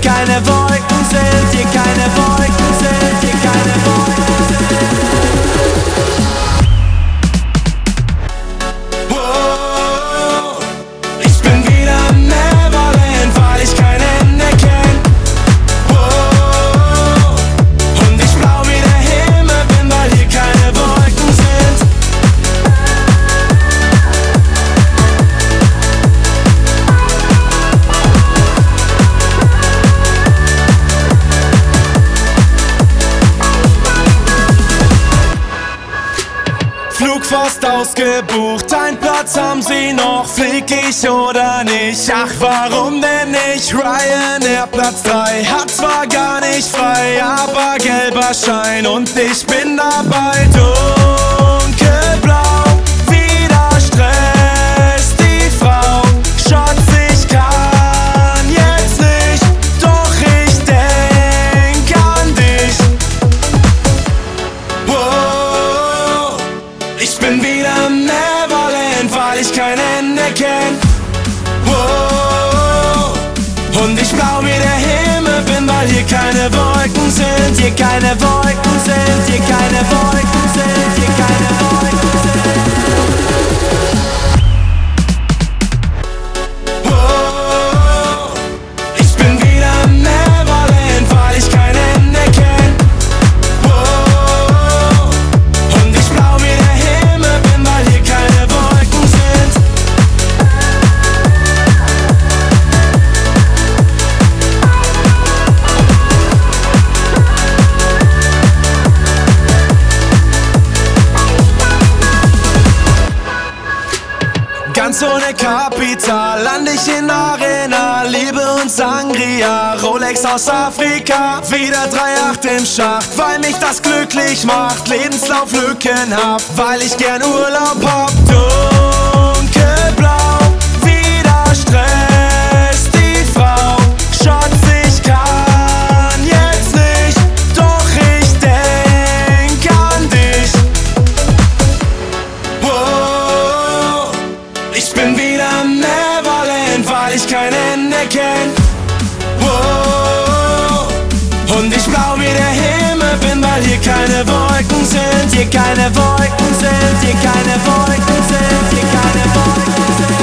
keine Wolken sind, hier keine Wolken sind, hier keine Wolken sind. Oh, ich bin wieder im Neverland, weil ich kein Ende kenn. Oh, und ich blau wie der Himmel bin, weil hier keine Wolken sind. Flug fast ausgebucht, ein Platz haben sie noch, flieg ich oder nicht? Ach, warum denn nicht? Ryanair Platz 3, hat zwar gar nicht frei, aber gelber Schein und ich bin dabei. Dunkelblau, wieder Stress, die Frau, Schatz, ich kann jetzt nicht, doch ich denk an dich. Wow, ich bin wieder im Neverland, weil ich kein Ende kenn. Wow, und ich blau wie der Himmel bin, weil hier keine Wolken sind, hier keine Wolken sind, hier keine Wolken sind, hier keine Wolken sind. Wow, ich bin wieder im Neverland, weil ich kein Ende kenn. Wow, und ich blau wie der Himmel bin, weil hier keine Wolken sind. Ganz ohne Kapital land ich in Arena, Liebe und Sangria, Rolex aus Afrika. Wieder 3/8 im Schacht, weil mich das glücklich macht. Lebenslauf lückenhaft, weil ich gern Urlaub hab. Dunkelblau, wieder Stress, die Frau, Schatz, ich kann jetzt nicht, doch ich denk an dich. Oh, ich bin wieder im Neverland, weil ich kein Ende kenn. Oh, und ich blau wie der Himmel bin, weil hier keine Wolken sind, hier keine Wolken sind, hier keine Wolken sind, hier keine Wolken sind.